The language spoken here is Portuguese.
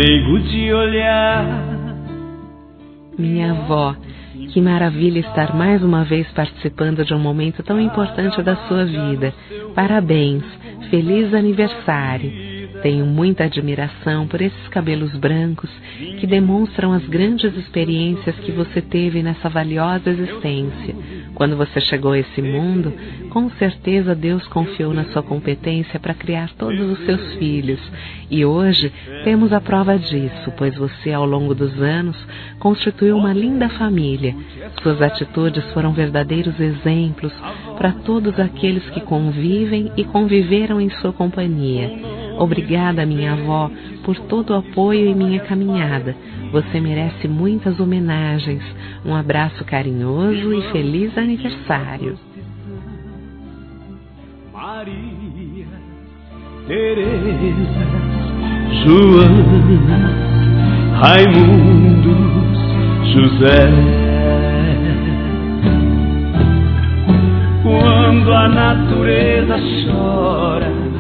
meigo de olhar. Minha avó, que maravilha estar mais uma vez participando de um momento tão importante da sua vida. Parabéns, feliz aniversário. Tenho muita admiração por esses cabelos brancos que demonstram as grandes experiências que você teve nessa valiosa existência. Quando você chegou a esse mundo, com certeza Deus confiou na sua competência para criar todos os seus filhos. E hoje temos a prova disso, pois você, ao longo dos anos, constituiu uma linda família. Suas atitudes foram verdadeiros exemplos para todos aqueles que convivem e conviveram em sua companhia. Obrigada, minha avó, por todo o apoio em minha caminhada. Você merece muitas homenagens. Um abraço carinhoso e feliz aniversário. Maria, Teresa, Joana, Raimundos, José. Quando a natureza chora